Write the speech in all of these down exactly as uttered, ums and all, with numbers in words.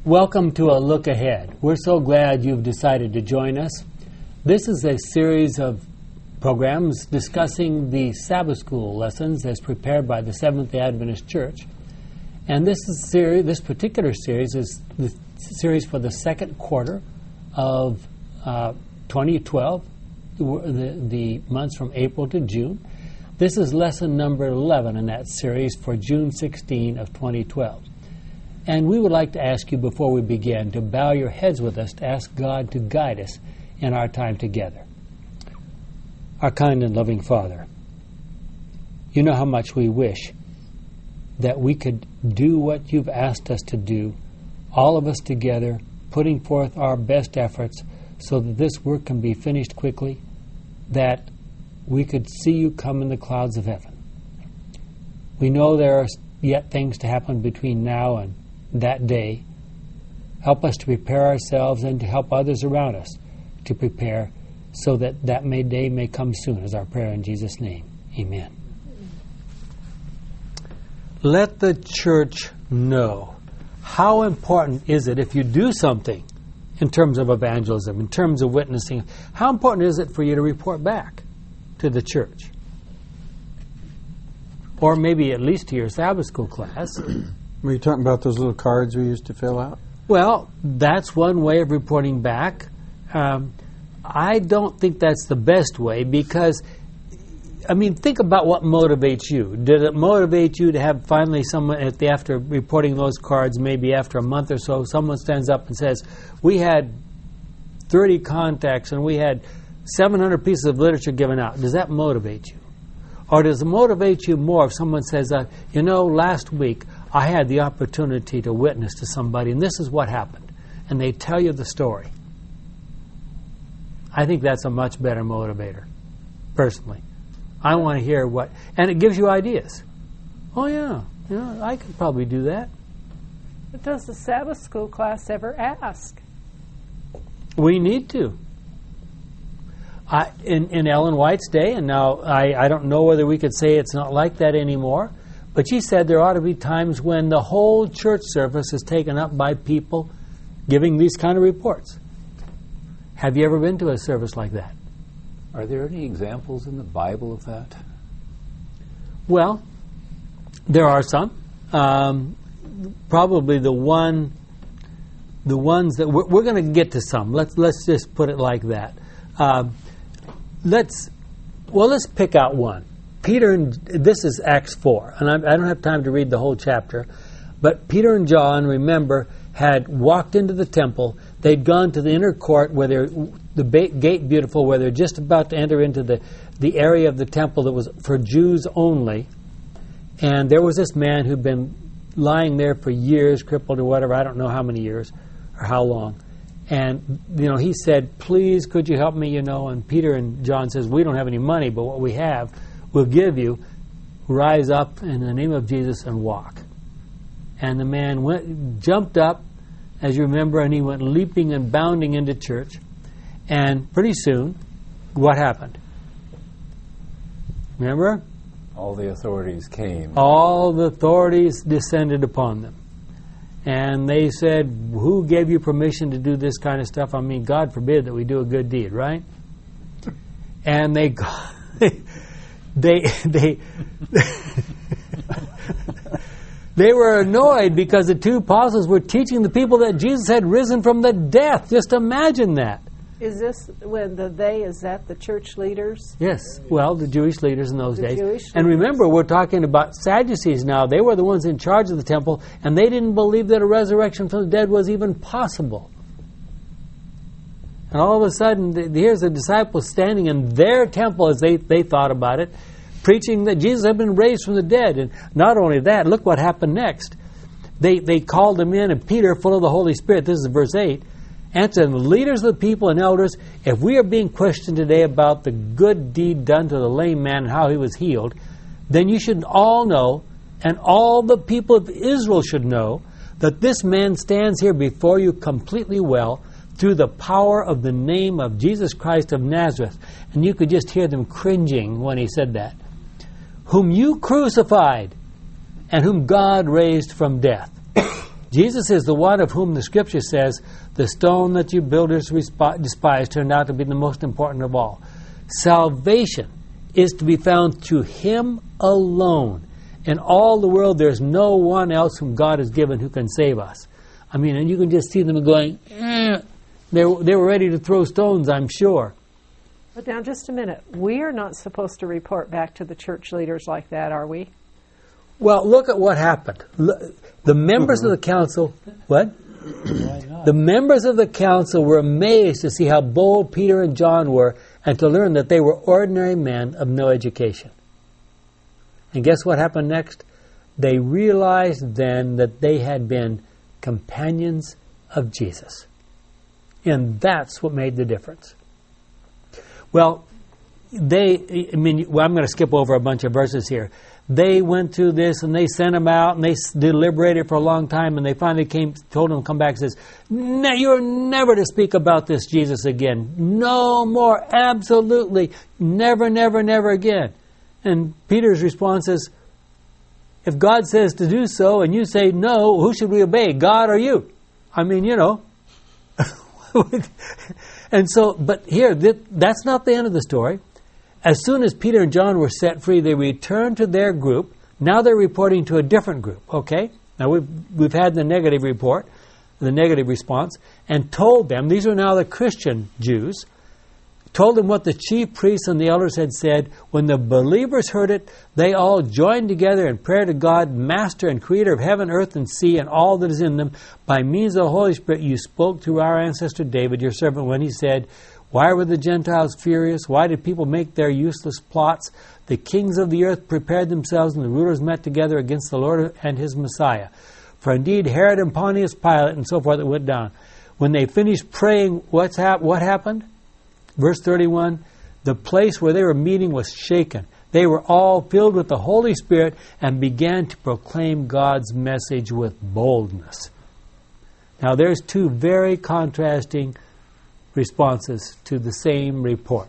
Welcome to A Look Ahead. We're so glad you've decided to join us. This is a series of programs discussing the Sabbath School lessons as prepared by the Seventh-day Adventist Church. And this is series, this particular series is the series for the second quarter of uh, twenty twelve, the, the months from April to June. This is lesson number eleven in that series for June sixteenth of twenty twelve. And we would like to ask you before we begin to bow your heads with us to ask God to guide us in our time together. Our kind and loving Father, you know how much we wish that we could do what you've asked us to do, all of us together, putting forth our best efforts so that this work can be finished quickly, that we could see you come in the clouds of heaven. We know there are yet things to happen between now and that day. Help us to prepare ourselves and to help others around us to prepare so that that may day may come soon, is our prayer in Jesus' name. Amen. Let the church know. How important is it if you do something in terms of evangelism, in terms of witnessing, how important is it for you to report back to the church? Or maybe at least to your Sabbath school class. Were you talking about those little cards we used to fill out? Well, that's one way of reporting back. Um, I don't think that's the best way because, I mean, think about what motivates you. Did it motivate you to have finally someone, at the, after reporting those cards, maybe after a month or so, someone stands up and says, we had thirty contacts and we had seven hundred pieces of literature given out. Does that motivate you? Or does it motivate you more if someone says, uh, you know, last week I had the opportunity to witness to somebody and this is what happened. And they tell you the story. I think that's a much better motivator, personally. I want to hear what, and it gives you ideas. Oh yeah, you know, I could probably do that. But does the Sabbath school class ever ask? We need to. I, in, in Ellen White's day, and now I, I don't know whether we could say it's not like that anymore, but she said there ought to be times when the whole church service is taken up by people giving these kind of reports. Have you ever been to a service like that? Are there any examples in the Bible of that? Well, there are some. Um, probably the one, the ones that we're, we're going to get to some. Let's let's just put it like that. Um, let's well, let's pick out one. Peter and this is Acts four, and I, I don't have time to read the whole chapter, but Peter and John, remember, had walked into the temple. They'd gone to the inner court where they're the ba- gate beautiful, where they're just about to enter into the, the area of the temple that was for Jews only. And there was this man who'd been lying there for years, crippled or whatever, I don't know how many years or how long. And, you know, he said, please, could you help me, you know? And Peter and John says, we don't have any money, but what we have, we'll give you. Rise up in the name of Jesus and walk. And the man went, jumped up, as you remember, and he went leaping and bounding into church. And pretty soon, what happened? Remember? All the authorities came. All the authorities descended upon them. And they said, who gave you permission to do this kind of stuff? I mean, God forbid that we do a good deed, right? And they... they... they They were annoyed because the two apostles were teaching the people that Jesus had risen from the death. Just imagine that. Is this when the they, is that the church leaders? Yes. Well, the Jewish leaders in those The days. Jewish And leaders. remember, we're talking about Sadducees now. They were the ones in charge of the temple, and they didn't believe that a resurrection from the dead was even possible. And all of a sudden, the, here's the disciples standing in their temple, as they, they thought about it, preaching that Jesus had been raised from the dead. And not only that, look what happened next. They they called him in, and Peter, full of the Holy Spirit, this is verse eight, answered the leaders of the people and elders, if we are being questioned today about the good deed done to the lame man and how he was healed, then you should all know, and all the people of Israel should know, that this man stands here before you completely well through the power of the name of Jesus Christ of Nazareth. And you could just hear them cringing when he said that. Whom you crucified and whom God raised from death. Jesus is the one of whom the Scripture says, the stone that you builders resp- despise turned out to be the most important of all. Salvation is to be found through Him alone. In all the world, there's no one else whom God has given who can save us. I mean, and you can just see them going, eh. they, they were ready to throw stones, I'm sure. But now, just a minute. We are not supposed to report back to the church leaders like that, are we? Well, look at what happened. The members mm-hmm. of the council, what? The members of the council were amazed to see how bold Peter and John were and to learn that they were ordinary men of no education. And guess what happened next? They realized then that they had been companions of Jesus. And that's what made the difference. Well, they, I mean, well, I'm going to skip over a bunch of verses here. They went through this and they sent them out and they deliberated for a long time and they finally came, told them to come back and says, no, you're never to speak about this Jesus again. No more. Absolutely. Never, never, never again. And Peter's response is, if God says to do so and you say no, who should we obey, God or you? I mean, you know. And so, but here, that's not the end of the story. As soon as Peter and John were set free, they returned to their group. Now they're reporting to a different group, okay? Now we've, we've had the negative report, the negative response, and told them, these are now the Christian Jews, told them what the chief priests and the elders had said. When the believers heard it, they all joined together in prayer to God, Master and Creator of heaven, earth, and sea, and all that is in them. By means of the Holy Spirit, you spoke through our ancestor David, your servant, when he said, why were the Gentiles furious? Why did people make their useless plots? The kings of the earth prepared themselves, and the rulers met together against the Lord and His Messiah. For indeed, Herod and Pontius Pilate and so forth, it went down. When they finished praying, what's hap- what happened? Verse thirty-one, the place where they were meeting was shaken. They were all filled with the Holy Spirit and began to proclaim God's message with boldness. Now there's two very contrasting responses to the same report.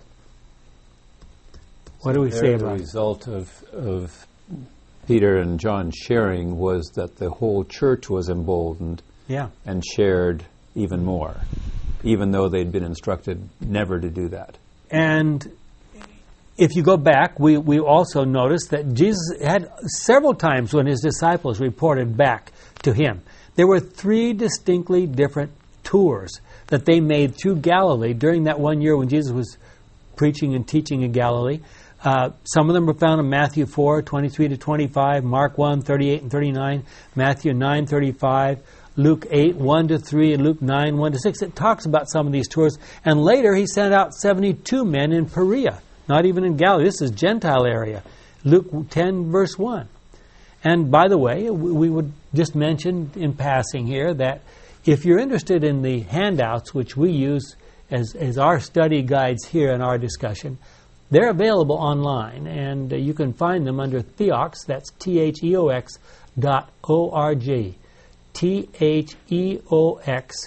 What do we say about it? The result of, of Peter and John sharing was that the whole church was emboldened yeah. and shared even more, even though they'd been instructed never to do that. And if you go back, we, we also noticed that Jesus had several times when His disciples reported back to Him. There were three distinctly different tours that they made through Galilee during that one year when Jesus was preaching and teaching in Galilee. Uh, some of them were found in Matthew four, twenty-three to twenty-five, Mark one, thirty-eight and thirty-nine, Matthew nine, thirty-five, Luke eight, one to three, and Luke nine, one to six. It talks about some of these tours. And later He sent out seventy-two men in Perea, not even in Galilee. This is Gentile area. Luke ten, verse one. And by the way, we would just mention in passing here that if you're interested in the handouts, which we use as, as our study guides here in our discussion, they're available online, and uh, you can find them under Theox, that's T H E O X dot O R G, T H E O X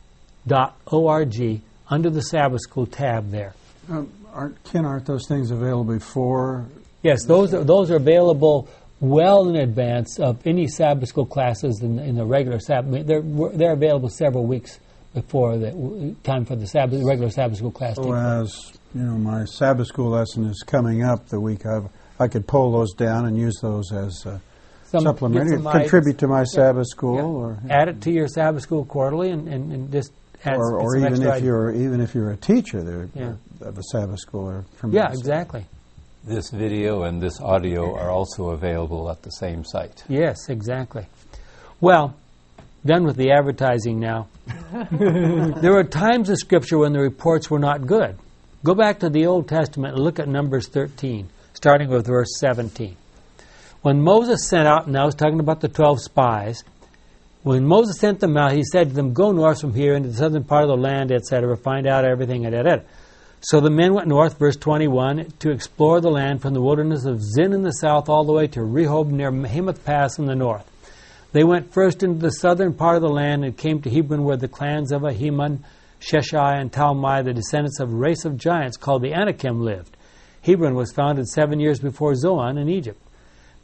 dot O R G, under the Sabbath School tab there. Um, aren't, Ken, aren't those things available before? Yes, those are, those are available well in advance of any Sabbath School classes in, in the regular Sabbath. They're, they're available several weeks before the time for the Sabbath, regular Sabbath School class. So as you know, my Sabbath School lesson is coming up the week of. I could pull those down and use those as uh, some, supplementary, contribute to my yeah. Sabbath School, yeah. or add it to your Sabbath School quarterly, and, and, and just add or, or some even if idea. you're even if you're a teacher there yeah. of a Sabbath School or from yeah, exactly. This video and this audio are also available at the same site. Yes, exactly. Well, done with the advertising now. There were times in Scripture when the reports were not good. Go back to the Old Testament and look at Numbers thirteen, starting with verse seventeen. When Moses sent out, and I was talking about the twelve spies, when Moses sent them out, he said to them, go north from here into the southern part of the land, et cetera, find out everything, et cetera. So the men went north, verse twenty-one, to explore the land from the wilderness of Zin in the south all the way to Rehob near Hamath Pass in the north. They went first into the southern part of the land and came to Hebron, where the clans of Ahiman, Sheshai, and Talmai, the descendants of a race of giants called the Anakim, lived. Hebron was founded seven years before Zoan in Egypt.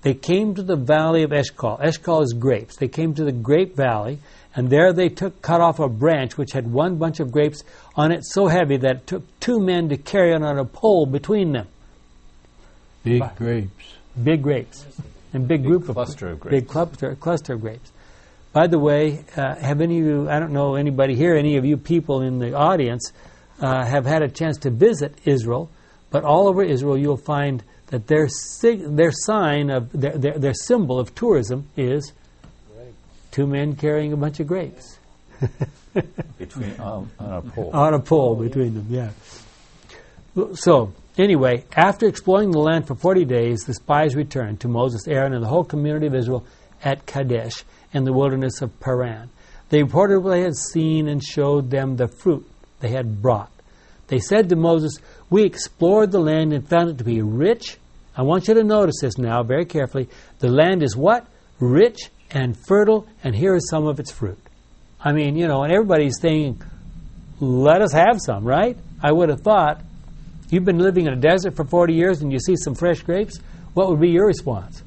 They came to the valley of Eshcol. Eshcol is grapes. They came to the grape valley, and there they took cut off a branch which had one bunch of grapes on it so heavy that it took two men to carry it on a pole between them. Big But- grapes. Big grapes. And big, group cluster of of grapes. Big cluster, cluster of grapes. By the way, uh, have any of you, I don't know anybody here, any of you people in the audience uh, have had a chance to visit Israel, but all over Israel you'll find that their sig- their sign of, their, their, their symbol of tourism is two men carrying a bunch of grapes. Between um, on a pole. On a pole between them, yeah. So, anyway, after exploring the land for forty days, the spies returned to Moses, Aaron, and the whole community of Israel at Kadesh in the wilderness of Paran. They reported what they had seen and showed them the fruit they had brought. They said to Moses, "We explored the land and found it to be rich." I want you to notice this now very carefully. The land is what? Rich and fertile, and here is some of its fruit. I mean, you know, and everybody's saying, let us have some, right? I would have thought, you've been living in a desert for forty years and you see some fresh grapes, what would be your response?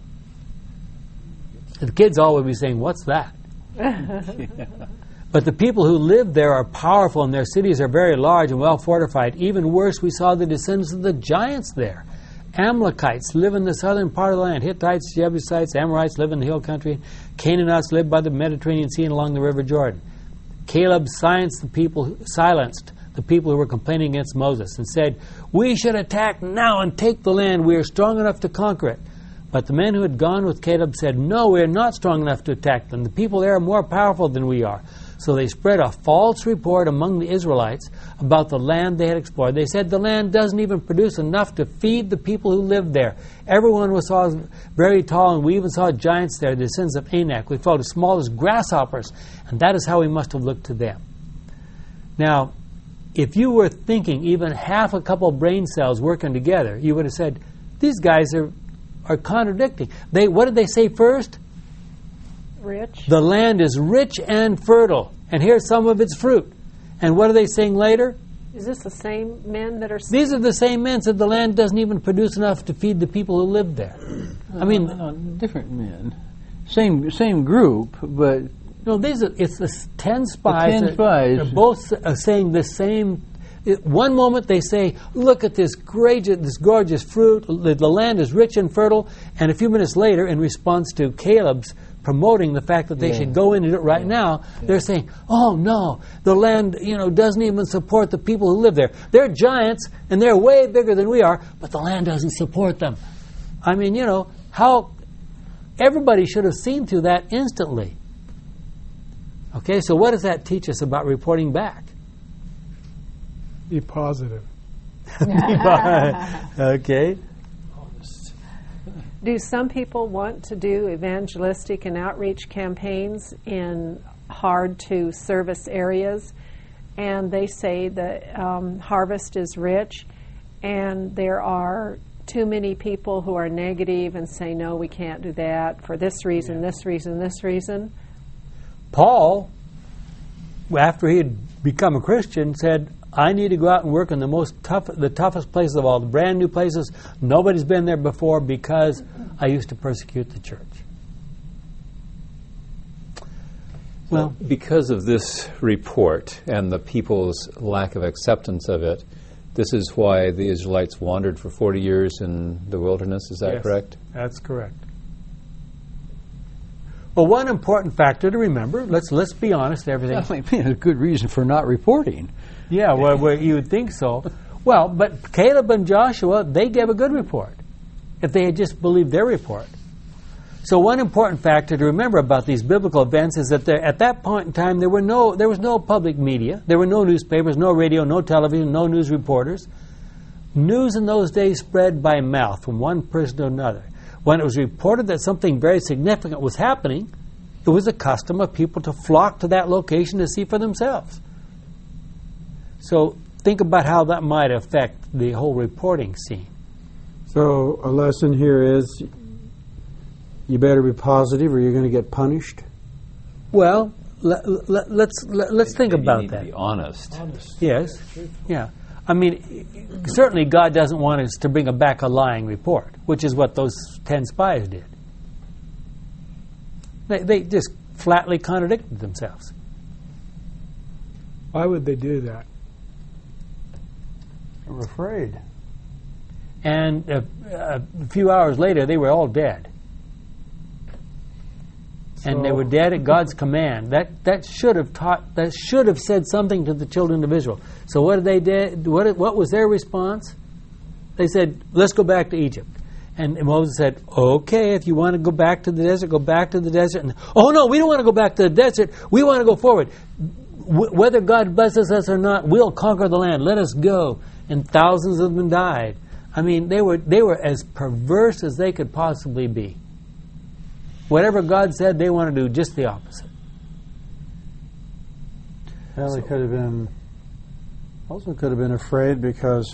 The kids all would be saying, what's that? But the people who live there are powerful and their cities are very large and well fortified. Even worse, we saw the descendants of the giants there. Amalekites live in the southern part of the land. Hittites, Jebusites, Amorites live in the hill country. Canaanites live by the Mediterranean Sea and along the River Jordan. Caleb silenced the people, silenced the people who were complaining against Moses and said, "We should attack now and take the land. We are strong enough to conquer it." But the men who had gone with Caleb said, "No, we are not strong enough to attack them. The people there are more powerful than we are." So they spread a false report among the Israelites about the land they had explored. They said the land doesn't even produce enough to feed the people who lived there. Everyone was saw very tall, and we even saw giants there, the descendants of Anak. We felt as small as grasshoppers, and that is how we must have looked to them. Now, if you were thinking even half a couple brain cells working together, you would have said, these guys are, are contradicting. They, what did they say first? Rich. The land is rich and fertile, and here's some of its fruit. And what are they saying later? Is this the same men that are... These are the same men said the land doesn't even produce enough to feed the people who live there. I mean, No, no, different men. Same same group, but no, these are, it's the s- ten spies. ten that- spies. They're both uh, saying the same. It, one moment they say, "Look at this great, this gorgeous fruit. The, the land is rich and fertile." And a few minutes later, in response to Caleb's promoting the fact that they Yeah. should go into it right now, they're saying, "Oh no, the land, you know, doesn't even support the people who live there. They're giants and they're way bigger than we are, but the land doesn't support them." I mean, you know, how everybody should have seen through that instantly. Okay, so what does that teach us about reporting back? Be positive. Okay. Do some people want to do evangelistic and outreach campaigns in hard-to-service areas, and they say the um, harvest is rich, and there are too many people who are negative and say, no, we can't do that for this reason, this reason, this reason? Paul, after he had become a Christian, said, I need to go out and work in the most tough, the toughest places of all, the brand new places. Nobody's been there before because I used to persecute the church. Well, because of this report and the people's lack of acceptance of it, this is why the Israelites wandered for forty years in the wilderness. Is that Yes, correct? That's correct. Well, one important factor to remember, let's let's be honest, everything. that might be a good reason for not reporting. Yeah, well, well, you would think so. Well, but Caleb and Joshua, they gave a good report if they had just believed their report. So one important factor to remember about these biblical events is that there, at that point in time, there were no, there was no public media. There were no newspapers, no radio, no television, no news reporters. News in those days spread by mouth from one person to another. When it was reported that something very significant was happening, it was a custom of people to flock to that location to see for themselves. So think about how that might affect the whole reporting scene. So a lesson here is you better be positive or you're going to get punished. Well, let, let, let's let, let's think Maybe you about need that. to be honest. Yes, yeah. I mean, certainly God doesn't want us to bring back a lying report, which is what those ten spies did. They, they just flatly contradicted themselves. Why would they do that? They were afraid. And a, a few hours later, they were all dead. And they So- were dead at God's command. That that should have taught. That should have said something to the children of Israel. So what did they did? What what was their response? They said, "Let's go back to Egypt." And Moses said, "Okay, if you want to go back to the desert, go back to the desert." And oh no, we don't want to go back to the desert. We want to go forward. W- whether God blesses us or not, we'll conquer the land. Let us go. And thousands of them died. I mean, they were they were as perverse as they could possibly be. Whatever God said, they want to do just the opposite. Well, they could have been, also could have been afraid because,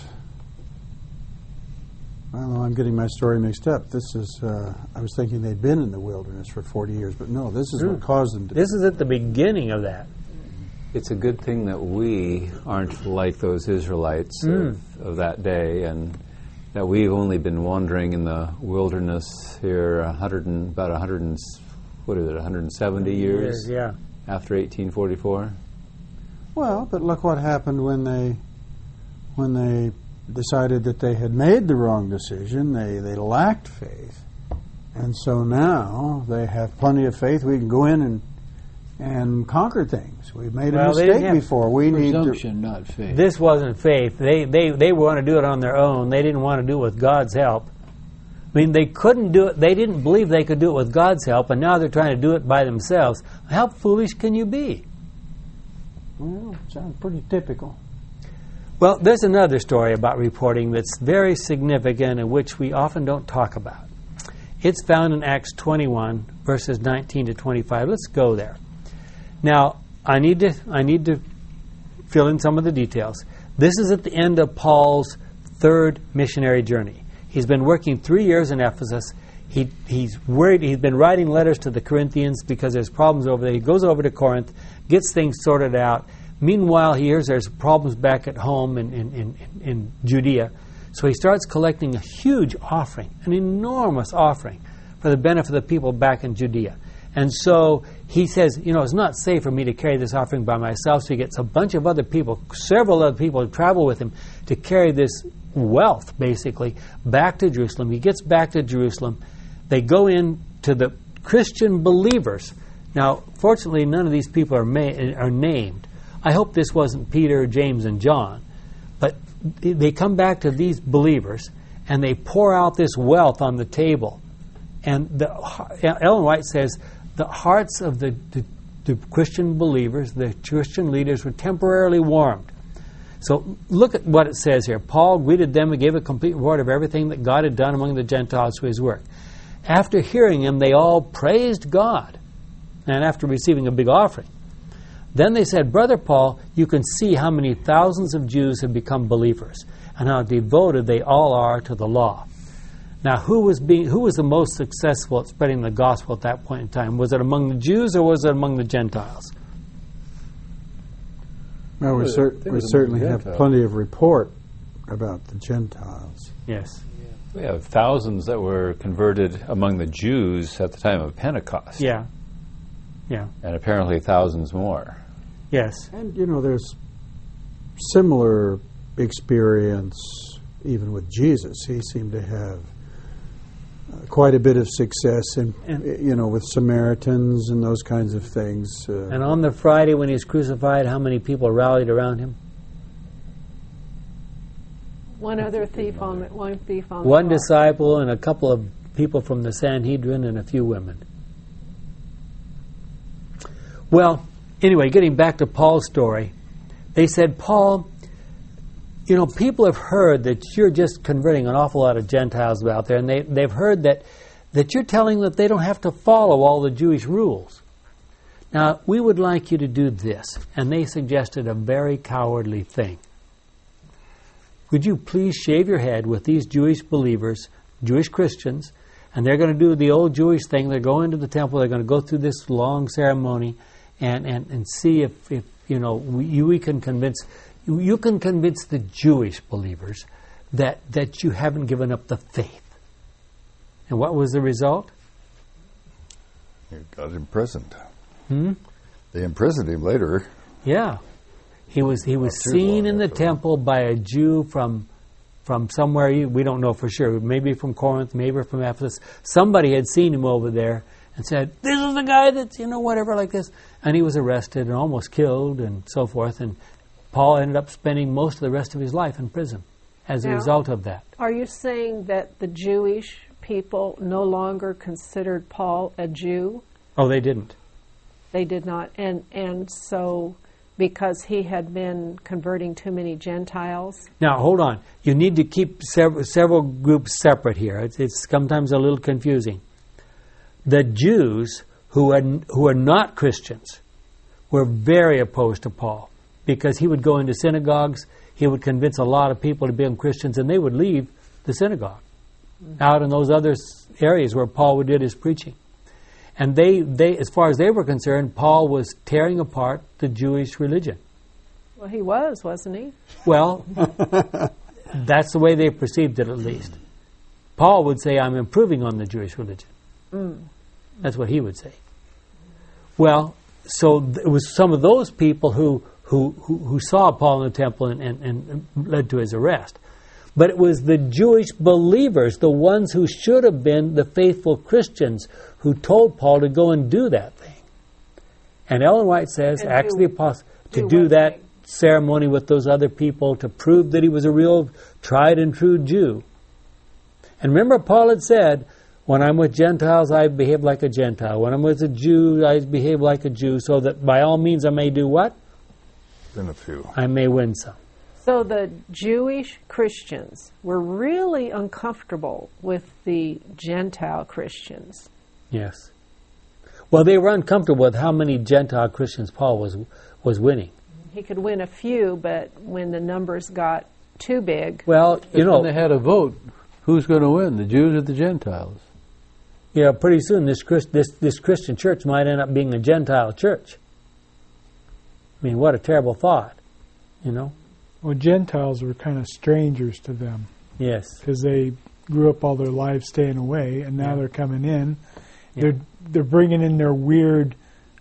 I don't know, I'm getting my story mixed up. This is, uh, I was thinking they'd been in the wilderness for forty years, but no, this is True. what caused them to. This is at the beginning of that. It's a good thing that we aren't like those Israelites Mm. of, of that day, and that we've only been wandering in the wilderness here a hundred and, about a hundred and s- what is it, one hundred seventy years Yeah. after eighteen forty-four. Well, but look what happened when they, when they decided that they had made the wrong decision. They they lacked faith, and so now they have plenty of faith. We can go in and and conquer things. We've made a Well, they didn't mistake have before. We need to. Presumption, not faith. This wasn't faith. They they they want to do it on their own. They didn't want to do it with God's help. I mean, they couldn't do it. They didn't believe they could do it with God's help, and now they're trying to do it by themselves. How foolish can you be? Well, sounds pretty typical. Well, there's another story about reporting that's very significant and which we often don't talk about. It's found in Acts twenty-one, verses nineteen to twenty-five. Let's go there. Now, I need to I need to fill in some of the details. This is at the end of Paul's third missionary journey. He's been working three years in Ephesus. He he's worried. He's been writing letters to the Corinthians because there's problems over there. He goes over to Corinth, gets things sorted out. Meanwhile, he hears there's problems back at home in in, in, in Judea. So he starts collecting a huge offering, an enormous offering, for the benefit of the people back in Judea. And so he says, you know, it's not safe for me to carry this offering by myself. So he gets a bunch of other people, several other people to travel with him to carry this wealth, basically, back to Jerusalem. He gets back to Jerusalem. They go in to the Christian believers. Now, fortunately, none of these people are, ma- are named. I hope this wasn't Peter, James, and John. But they come back to these believers, and they pour out this wealth on the table. And the, Ellen White says, the hearts of the, the, the Christian believers, the Christian leaders, were temporarily warmed. So look at what it says here. Paul greeted them and gave a complete report of everything that God had done among the Gentiles through his work. After hearing him, they all praised God, and after receiving a big offering. Then they said, Brother Paul, you can see how many thousands of Jews have become believers, and how devoted they all are to the law. Now, who was being who was the most successful at spreading the gospel at that point in time? Was it among the Jews or was it among the Gentiles? Well, we, was- cer- it we was among certainly the have Gentiles. plenty of report about the Gentiles. Yes. We have thousands that were converted among the Jews at the time of Pentecost. Yeah. Yeah. And apparently thousands more. Yes. And, you know, there's similar experience even with Jesus. He seemed to have uh, quite a bit of success in, And- you know, with Samaritans and those kinds of things. Uh, And on the Friday when he was crucified, how many people rallied around him? One other thief on the one thief on the One cross. disciple and a couple of people from the Sanhedrin and a few women. Well, anyway, getting back to Paul's story, they said, Paul, you know, people have heard that you're just converting an awful lot of Gentiles out there, and they, they've heard that, that you're telling them that they don't have to follow all the Jewish rules. Now, we would like you to do this. And they suggested a very cowardly thing. Would you please shave your head with these Jewish believers, Jewish Christians, and they're going to do the old Jewish thing. They're going to the temple. They're going to go through this long ceremony and, and, and see if, if you know, we, we can convince you, you can convince the Jewish believers that, that you haven't given up the faith. And what was the result? He got imprisoned. Hmm? They imprisoned him later. Yeah. He was he was Not too seen long in the after. temple by a Jew from from somewhere, you- we don't know for sure, maybe from Corinth, maybe from Ephesus. Somebody had seen him over there and said, this is the guy that's, you know, whatever like this. And he was arrested and almost killed and so forth. And Paul ended up spending most of the rest of his life in prison as a Now- result of that. Are you saying that the Jewish people no longer considered Paul a Jew? Oh, they didn't. They did not. And, and so because he had been converting too many Gentiles? Now, hold on. You need to keep several, several groups separate here. It's, it's sometimes a little confusing. The Jews who are, who are not Christians were very opposed to Paul because he would go into synagogues, he would convince a lot of people to become Christians, and they would leave the synagogue out in those other s- areas where Paul did his preaching. And they, they, as far as they were concerned, Paul was tearing apart the Jewish religion. Well, he was, wasn't he? Well, that's the way they perceived it, at least. Paul would say, I'm improving on the Jewish religion. Mm. That's what he would say. Well, so th- it was some of those people who, who, who, who saw Paul in the temple and, and, and led to his arrest. But it was the Jewish believers, the ones who should have been the faithful Christians, who told Paul to go and do that thing. And Ellen White says, And Acts of do- the Apostles, to do do what that thing? ceremony with those other people to prove that he was a real tried and true Jew. And remember, Paul had said, when I'm with Gentiles, I behave like a Gentile. When I'm with a Jew, I behave like a Jew, so that by all means I may do what? Been a few. I may win some. So the Jewish Christians were really uncomfortable with the Gentile Christians. Yes. Well, they were uncomfortable with how many Gentile Christians Paul was was winning. He could win a few, but when the numbers got too big, Well, you That's know, when they had a vote. Who's going to win, the Jews or the Gentiles? yeah, pretty soon this, Christ, this this Christian church might end up being a Gentile church. I mean, what a terrible thought, you know? Well, Gentiles were kind of strangers to them Yes. because they grew up all their lives staying away, and now Yeah. they're coming in. Yeah. They're they're bringing in their weird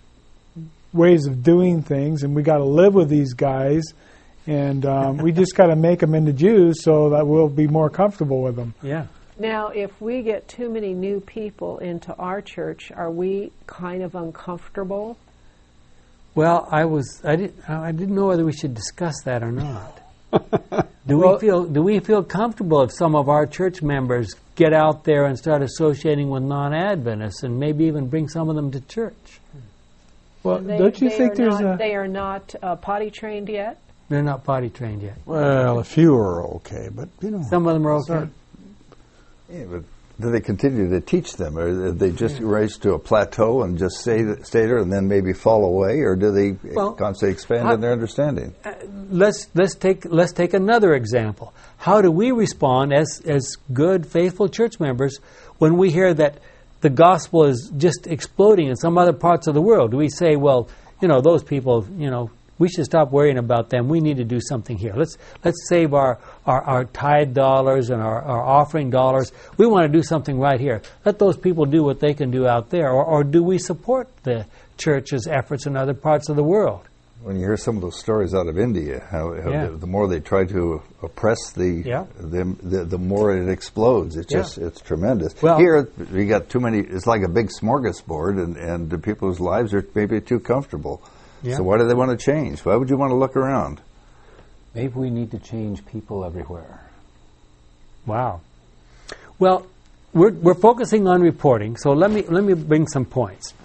ways of doing things, and we got to live with these guys, and um, we just got to make them into Jews so that we'll be more comfortable with them. Yeah. now if we get too many new people into our church, are we kind of uncomfortable? Well, I was I didn't I didn't know whether we should discuss that or not. Do Well- we feel do we feel comfortable if some of our church members get out there and start associating with non-Adventists and maybe even bring some of them to church? Well, They- don't you they think are there's not, a They are not uh, potty trained yet? They're not potty trained yet. Well, a few are okay, but you know. Some of them are okay. Sorry. Yeah, but do they continue to teach them, or do they just rise to a plateau and just stay, stay there and then maybe fall away, or do they Well, constantly expand how- in their understanding? Let's let's take let's take another example. How do we respond as as good faithful church members when we hear that the gospel is just exploding in some other parts of the world? Do we say, well, you know, those people, you know, we should stop worrying about them. We need to do something here. Let's let's save our, our, our tithe dollars and our, our offering dollars. We want to do something right here. Let those people do what they can do out there. Or, or do we support the church's efforts in other parts of the world? When you hear some of those stories out of India, how, how Yeah. the, the more they try to oppress the, Yeah. them, the the more it explodes. It's Yeah. just it's tremendous. Well- Here we got too many. It's like a big smorgasbord, and and the people's lives are maybe too comfortable. Yeah. So why do they want to change? Why would you want to look around? Maybe we need to change people everywhere. Wow. Well, we're we're focusing on reporting, so let me let me bring some points.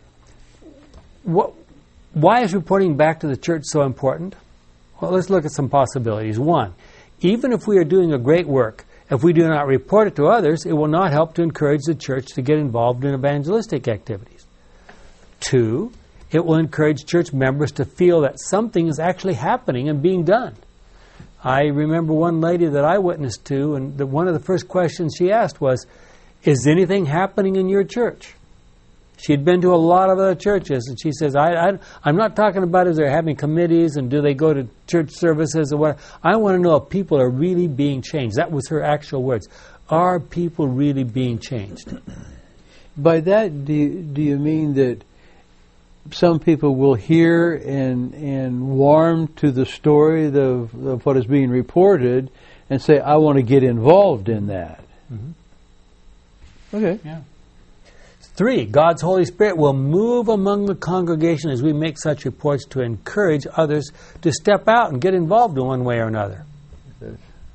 What, why is reporting back to the church so important? Well, let's look at some possibilities. One, even if we are doing a great work, if we do not report it to others, it will not help to encourage the church to get involved in evangelistic activities. Two, it will encourage church members to feel that something is actually happening and being done. I remember one lady that I witnessed to, and the, one of the first questions she asked was, is anything happening in your church? She'd been to a lot of other churches, and she says, I, I, I'm not talking about is they're having committees and do they go to church services or what. I want to know if people are really being changed. That was her actual words. Are people really being changed? By that, do you, do you mean that some people will hear and and warm to the story of, of what is being reported and say, I want to get involved in that? Mm-hmm. Okay. Yeah. Three, God's Holy Spirit will move among the congregation as we make such reports to encourage others to step out and get involved in one way or another. Yes.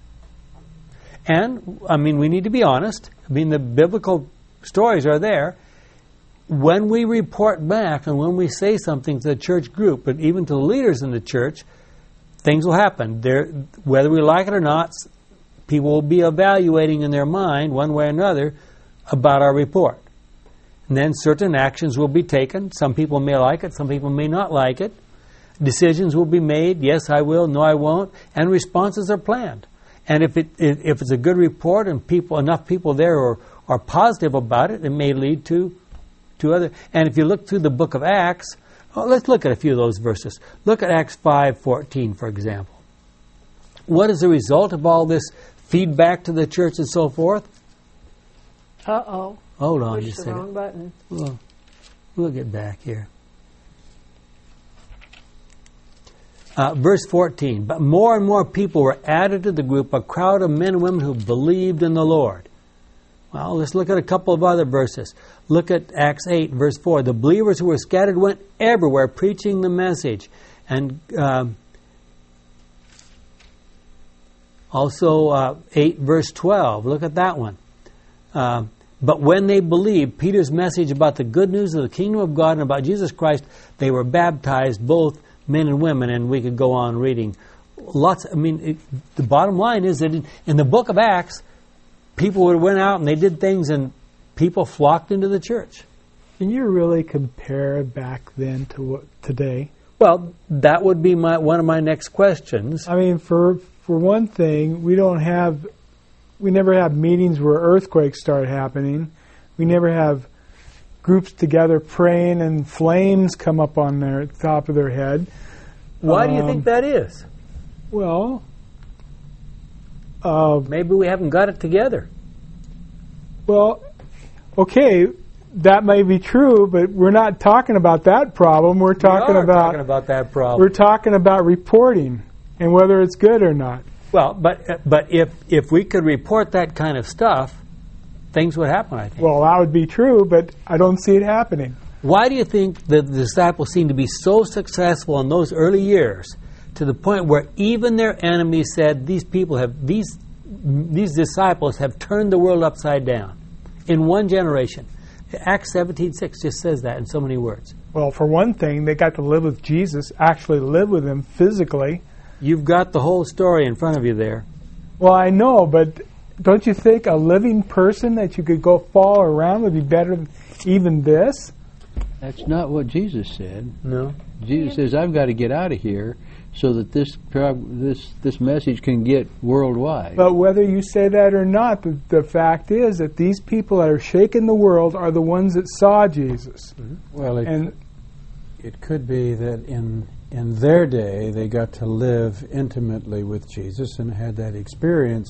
And, I mean, we need to be honest. I mean, the biblical stories are there. When we report back and when we say something to the church group, but even to the leaders in the church, things will happen. There, whether we like it or not, people will be evaluating in their mind, one way or another, about our report. And then certain actions will be taken. Some people may like it, some people may not like it. Decisions will be made. Yes, I will. No, I won't. And responses are planned. And if it if it's a good report and people enough people there are, are positive about it, it may lead to to other. And if you look through the book of Acts, well, let's look at a few of those verses. Look at Acts five fourteen, for example. What is the result of all this feedback to the church and so forth? Uh-oh. Hold on Push just a the second. wrong button. We'll, we'll get back here. Uh, verse fourteen, but more and more people were added to the group, a crowd of men and women who believed in the Lord. Well, let's look at a couple of other verses. Look at Acts eight, verse four. The believers who were scattered went everywhere preaching the message. And um, also uh, eight, verse twelve. Look at that one. Uh, but when they believed Peter's message about the good news of the kingdom of God and about Jesus Christ, they were baptized, both men and women. And we could go on reading. Lots. I mean, it, the bottom line is that in, in the book of Acts, people would went out and they did things, and people flocked into the church. Can you really compare back then to what today? Well, that would be my one of my next questions. I mean, for for one thing, we don't have, we never have meetings where earthquakes start happening. We never have groups together praying and flames come up on their top of their head. Why um, do you think that is? Well, uh, maybe we haven't got it together. Well, okay, that may be true, but we're not talking about that problem. We're talking we are about talking about that problem. We're talking about reporting and whether it's good or not. Well, but but if if we could report that kind of stuff, things would happen, I think. Well, that would be true, but I don't see it happening. Why do you think that the disciples seemed to be so successful in those early years, to the point where even their enemies said, "These people have these these disciples have turned the world upside down in one generation"? Acts seventeen six just says that in so many words. Well, for one thing, they got to live with Jesus, actually live with him physically. You've got the whole story in front of you there. Well, I know, but don't you think a living person that you could go follow around would be better than even this? That's not what Jesus said. No. Jesus says, I've got to get out of here so that this this this message can get worldwide. But whether you say that or not, the, the fact is that these people that are shaking the world are the ones that saw Jesus. Mm-hmm. Well, it, and it could be that in in their day they got to live intimately with Jesus and had that experience.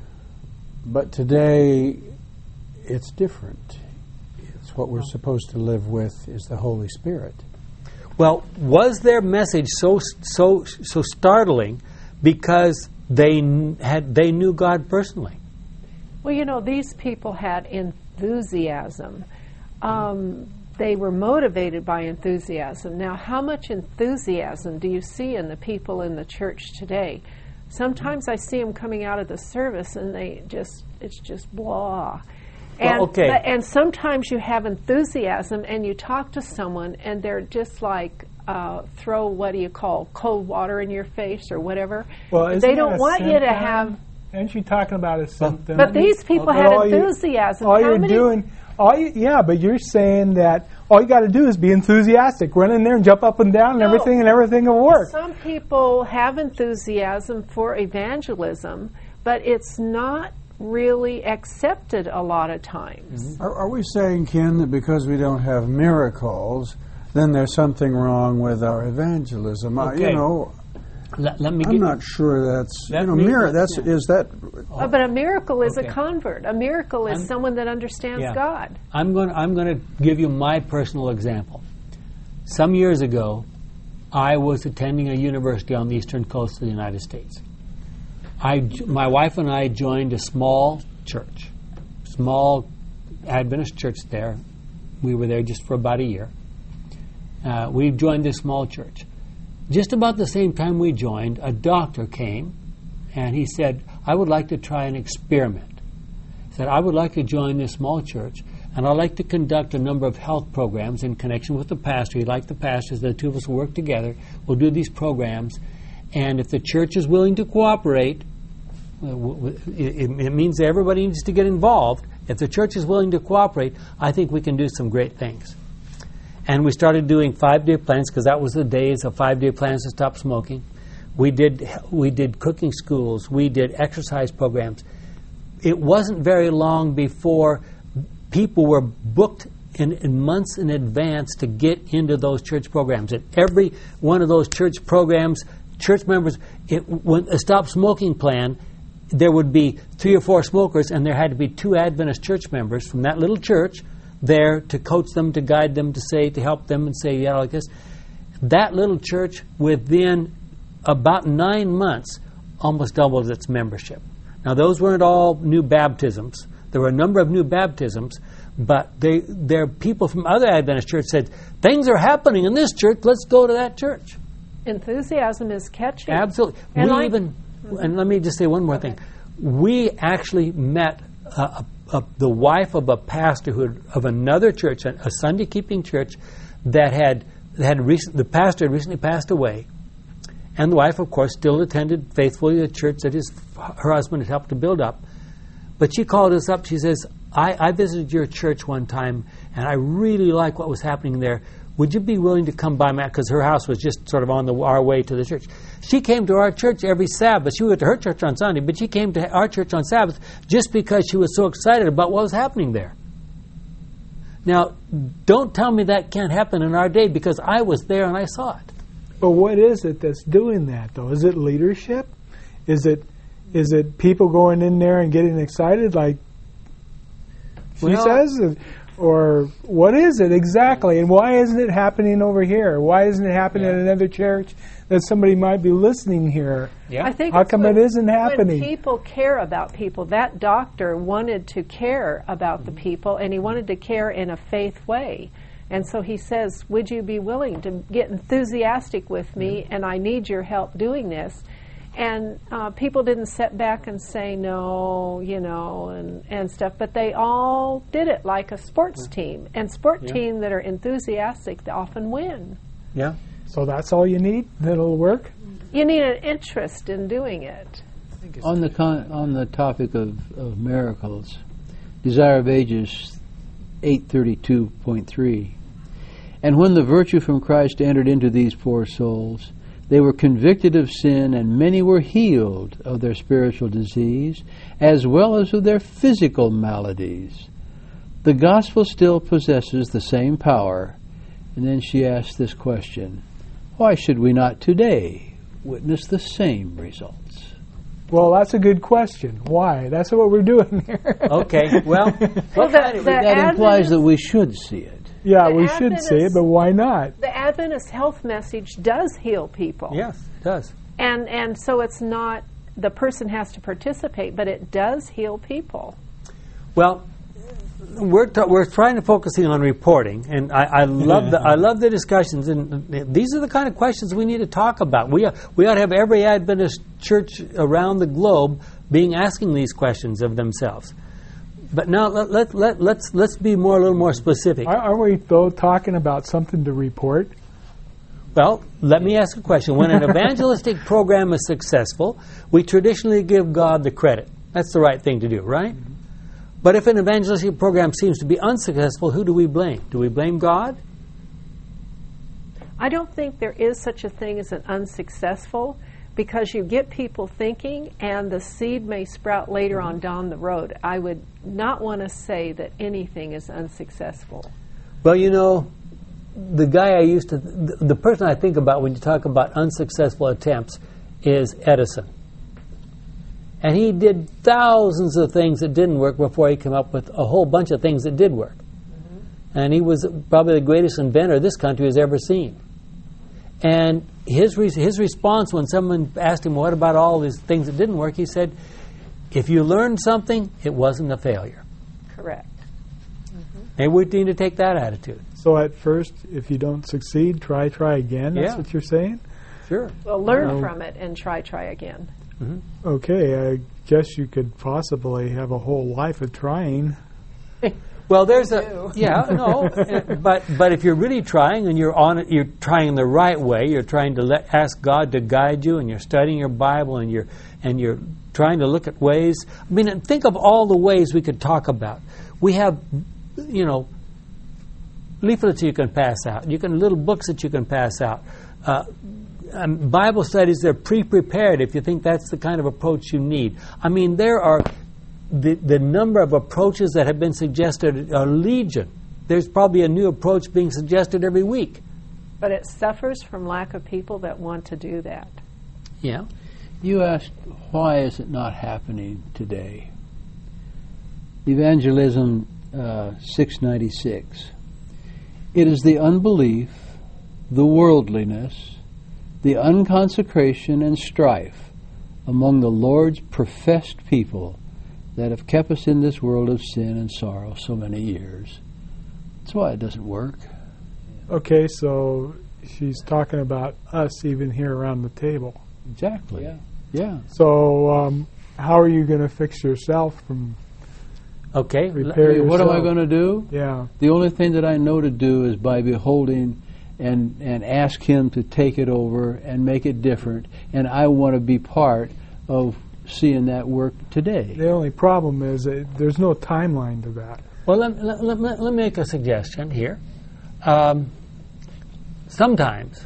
But today it's different. It's what we're supposed to live with is the Holy Spirit. Well, was their message so so so startling because they had they knew God personally? Well, you know, these people had enthusiasm. Um, they were motivated by enthusiasm. Now, how much enthusiasm do you see in the people in the church today? Sometimes I see them coming out of the service and they just it's just blah. And, well, okay. but, and sometimes you have enthusiasm and you talk to someone and they're just like, uh, throw, what do you call, cold water in your face or whatever. Well, isn't they that don't a want you to symptom? have... Aren't you talking about a symptom? But these people But had all you- enthusiasm. all How you're many, doing, all you, yeah, but you're saying that all you got to do is be enthusiastic, run in there and jump up and down and No. everything, and everything will work. Some people have enthusiasm for evangelism, but it's not really accepted a lot of times. Are, are we saying, Ken, that because we don't have miracles, then there's something wrong with our evangelism? I, Okay. you know, Let, let me I'm get, not sure that's Let you know, me- mir- That's yeah. is that Uh, but a miracle is Okay. a convert. A miracle is I'm- someone that understands Yeah. God. I'm going. I'm going to give you my personal example. Some years ago, I was attending a university on the eastern coast of the United States. I, j- my wife and I joined a small church, small Adventist church there. We were there just for about a year. Uh, we joined this small church. Just about the same time we joined, a doctor came, and he said, "I would like to try an experiment." He said, "I would like to join this small church, and I'd like to conduct a number of health programs in connection with the pastor. He'd like the pastors, the two of us will work together. We'll do these programs, and if the church is willing to cooperate, uh, w- w- it, it means that everybody needs to get involved. If the church is willing to cooperate, I think we can do some great things." And we started doing five-day plans, because that was the days of five-day plans to stop smoking. We did we did cooking schools. We did exercise programs. It wasn't very long before people were booked in, in months in advance to get into those church programs. And every one of those church programs, church members, it, when a stop smoking plan, there would be three or four smokers, and there had to be two Adventist church members from that little church there to coach them, to guide them, to say, to help them, and say, yeah, like this. That little church, within about nine months, almost doubled its membership. Now, those weren't all new baptisms. There were a number of new baptisms, but they, their people from other Adventist churches said, things are happening in this church, let's go to that church. Enthusiasm is catchy. Absolutely. And we like- even, and let me just say one more thing. We actually met uh, a, a, the wife of a pastor who had, of another church, a, a Sunday keeping church, that had had recent, the pastor had recently passed away, and the wife, of course, still attended faithfully the church that his her husband had helped to build up. But she called us up. She says, I, I visited your church one time, and I really like what was happening there. Would you be willing to come by, Matt? Because her house was just sort of on the, our way to the church. She came to our church every Sabbath. She went to her church on Sunday, but she came to our church on Sabbath just because she was so excited about what was happening there. Now, don't tell me that can't happen in our day, because I was there and I saw it. But what is it that's doing that, though? Is it leadership? Is it is it people going in there and getting excited, like she Well- says? Or what is it exactly? And why isn't it happening over here? Why isn't it happening Yeah. in another church that somebody might be listening here? Yeah. I think How it's come when, it isn't happening? When people care about people, that doctor wanted to care about the people, and he wanted to care in a faith way. And so he says, would you be willing to get enthusiastic with me, and I need your help doing this? And uh, people didn't sit back and say no, you know, and, and stuff, but they all did it like a sports team. And sport Yeah. teams that are enthusiastic, they often win. Yeah. So that's all you need? That'll work? You need an interest in doing it. On the con- on the topic of, of miracles, Desire of Ages eight thirty-two point three. And when the virtue from Christ entered into these poor souls, they were convicted of sin, and many were healed of their spiritual disease, as well as of their physical maladies. The gospel still possesses the same power. And then she asked this question: why should we not today witness the same results? Well, that's a good question. Why? That's what we're doing here. Okay. Well, Well, the, the That implies Adventist- that we should see it. Yeah, The we should see it, Adventist- but why not? The Adventist health message does heal people. yes, it does. And and so it's not the person has to participate, but it does heal people. Well, we're t- we're trying to focusing on reporting, and I, I love the I love the discussions, and these are the kind of questions we need to talk about. We we ought to have every Adventist church around the globe being asking these questions of themselves. But now let, let, let, let's let's be more a little more specific. Are- Aren't we, though, talking about something to report? Well, let me ask a question. When an evangelistic program is successful, we traditionally give God the credit. That's the right thing to do, right? But if an evangelistic program seems to be unsuccessful, who do we blame? Do we blame God? I don't think there is such a thing as an unsuccessful, because you get people thinking, and the seed may sprout later on down the road. I would not want to say that anything is unsuccessful. Well, you know, the guy I used to, the, the person I think about when you talk about unsuccessful attempts is Edison. And he did thousands of things that didn't work before he came up with a whole bunch of things that did work. Mm-hmm. And he was probably the greatest inventor this country has ever seen. And his re- his response when someone asked him, what about all these things that didn't work, he said, if you learned something, it wasn't a failure. Correct. Maybe we need to take that attitude. So at first, if you don't succeed, try, try again. That's Yeah. what you're saying? Sure. Well, learn Um, from it and try, try again. Okay, I guess you could possibly have a whole life of trying. Well, there's a yeah, no, uh, but but if you're really trying and you're on it, you're trying the right way. You're trying to let, ask God to guide you, and you're studying your Bible, and you're and you're trying to look at ways. I mean, and think of all the ways we could talk about. We have, you know, leaflets you can pass out. You can little books that you can pass out. Uh, um, Bible studies, they're pre-prepared if you think that's the kind of approach you need. I mean, there are the the number of approaches that have been suggested are legion. There's probably a new approach being suggested every week. But it suffers from lack of people that want to do that. Yeah. You asked, why is it not happening today? Evangelism uh, six ninety-six. It is the unbelief, the worldliness, the unconsecration and strife among the Lord's professed people that have kept us in this world of sin and sorrow so many years. That's why it doesn't work. Okay, so she's talking about us even here around the table. Exactly. Yeah. Yeah. So um, how are you going to fix yourself from Okay. repair yourself? What am I going to do? Yeah. The only thing that I know to do is by beholding and and ask Him to take it over and make it different. And I want to be part of seeing that work today. The only problem is that there's no timeline to that. Well, let, let, let, let me make a suggestion here. Um, sometimes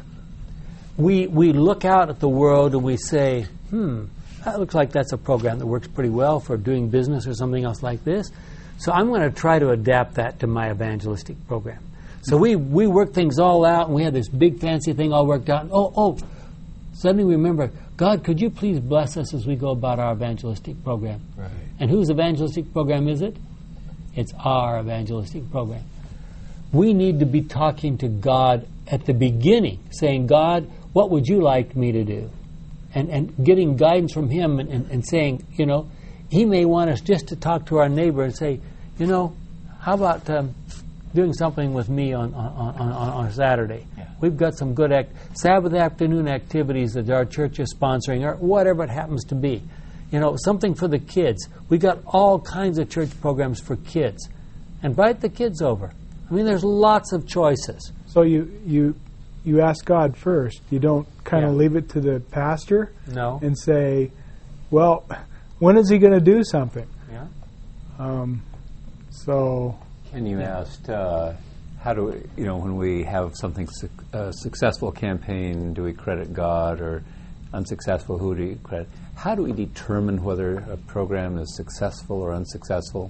we we look out at the world and we say, hmm, that looks like that's a program that works pretty well for doing business or something else like this. So I'm going to try to adapt that to my evangelistic program. So we, we work things all out, and we have this big fancy thing all worked out. And oh, oh, suddenly we remember, God, could you please bless us as we go about our evangelistic program? Right. And whose evangelistic program is it? It's our evangelistic program. We need to be talking to God at the beginning, saying, God, what would you like me to do? And and getting guidance from Him and, and, and saying, you know, He may want us just to talk to our neighbor and say, you know, how about um, doing something with me on on, on, on Saturday? Yeah. We've got some good act- Sabbath afternoon activities that our church is sponsoring, or whatever it happens to be. You know, something for the kids. We got all kinds of church programs for kids. Invite the kids over. I mean, there's lots of choices. So you you you ask God first. You don't kind of Yeah. leave it to the pastor No. and say, well, when is he going to do something? Yeah. Um, so And you asked, uh, how do we, you know, when we have something su- a successful campaign, do we credit God, or unsuccessful, who do you credit? How do we determine whether a program is successful or unsuccessful?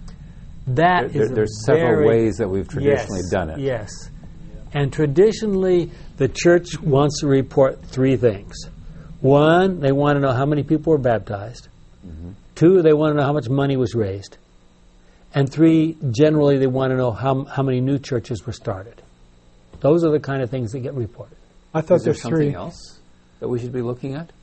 That There- is a there's several very- ways that we've traditionally yes, done it. Yes. And traditionally, the church wants to report three things. One, they want to know how many people were baptized. Mm-hmm. Two, they want to know how much money was raised. And three, generally, they want to know how, how many new churches were started. Those are the kind of things that get reported. I thought Is there there's something three. else that we should be looking at?